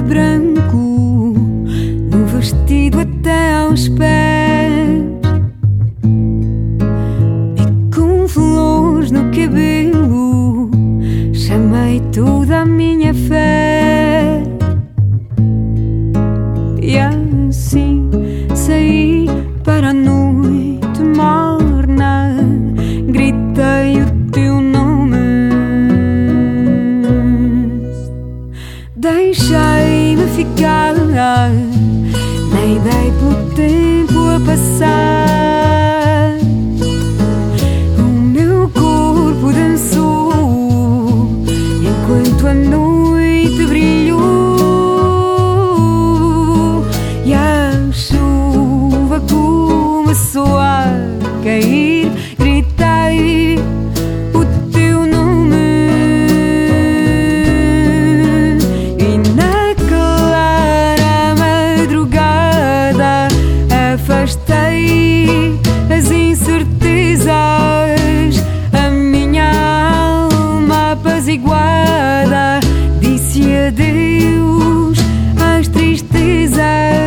branco, no vestido até aos pés, e com flores no cabelo, chamei toda a minha fé. E assim saí para a noite morna, gritei o teu nome, deixei-me ficar, nem dei pelo tempo a passar. O meu corpo dançou enquanto a noite brilhou, e a chuva começou a cair. Gritei o teu nome, e na clara madrugada afastei as incertezas, a minha alma apaziguada disse adeus às tristezas.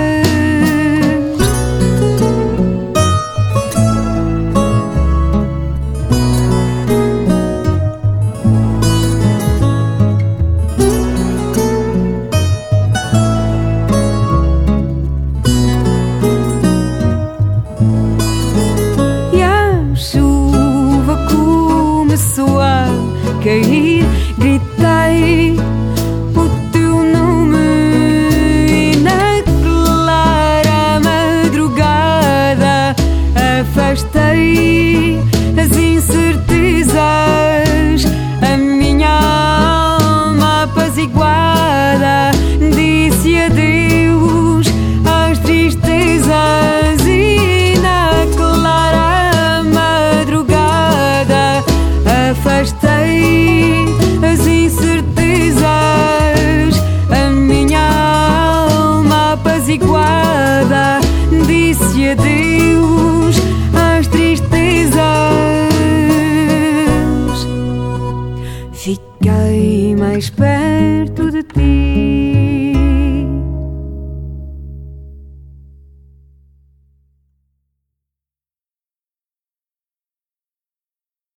Começou a cair, gritei o teu nome, e na clara madrugada afastei as incertezas, a minha alma apaziguada disse adeus às tristezas. E na clara madrugada afastei as incertezas, a minha alma apaziguada disse adeus às tristezas. Fiquei mais perto de ti,